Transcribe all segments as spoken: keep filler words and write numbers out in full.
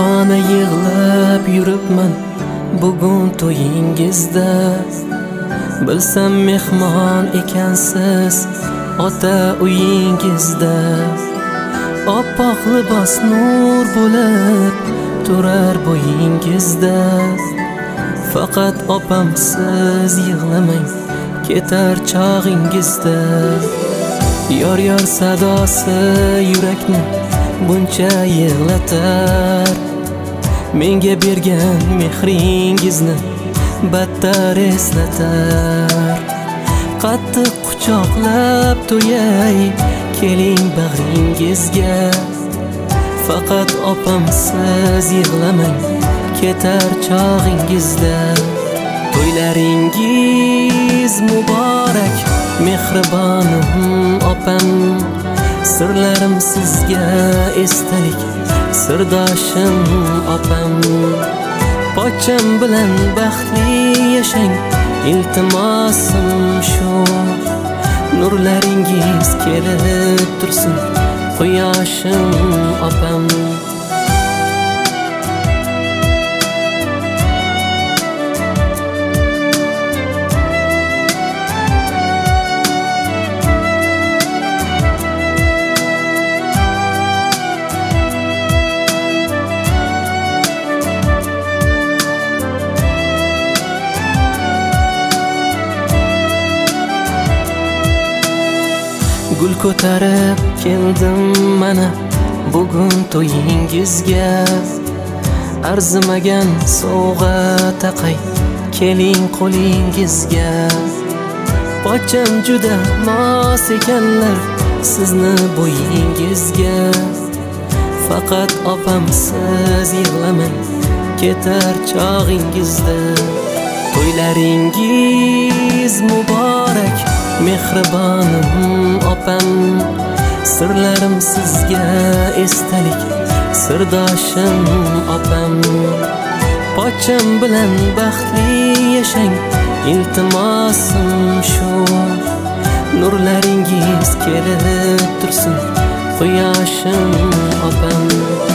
Pinhona yig'lab yuribman bugun to'yingizda. Bilsam mehmon ekansiz ota uyingizda. Oppoq libos nur bo'lib turar bo'yingizda. Faqat opam siz yig'lamang ketar chog'ingizda. Yor yor sadosi yurakni buncha yig'latar. Menga bergan mehringizni battar eslatar. Qattiq quchoqlab to'yay keling bag'ringizga. Faqat opam siz yig'lamang ketar chog'ingizda. To'ylaringiz muborak mehribonim opam. Sirlarim sizga esdalik sirdoshim opam. Pocham bilan baxtli yashang iltimosim shu. Nurlaringiz kelib tursin quyoshim opam. Gul ko'tarib keldim mana bugun to'yingizga. Arzimagan sovg'a taqay keling qo'lingizga. Pocham juda mos ekanlar sizni bo'yingizga. Faqat opam siz yig'lamang ketar chog'ingizda. To'ylaringiz muborak mehribonim opam. Sirlarim sizga esdalik sirdoshim opam. Pocham bilan baxtli yashang iltimosim shu. Nurlaringiz kelib tursin quyoshim opam.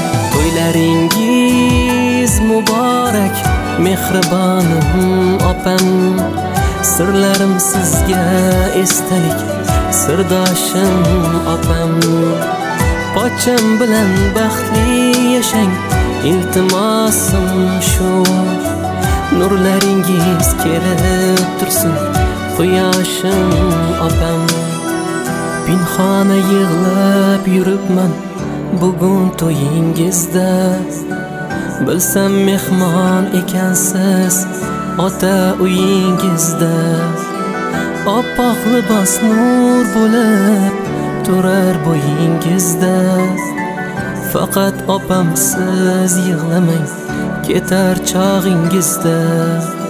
To'ylaringiz muborak mehribonim opam. Sirlarim sizga esdalik sirdoshim opam. Pocham bilan baxtli yashang iltimosim shu. Nurlaringiz kelib tursin quyoshim opam. Pinhona yig'lab yuribman bugun to'yingizda. Bilsam mehmon ekansiz ota uyingizda. Oppoq libos nur bo'lib turar bo'yingizda. Faqat opam siz yig'lamang ketar chog'ingizda.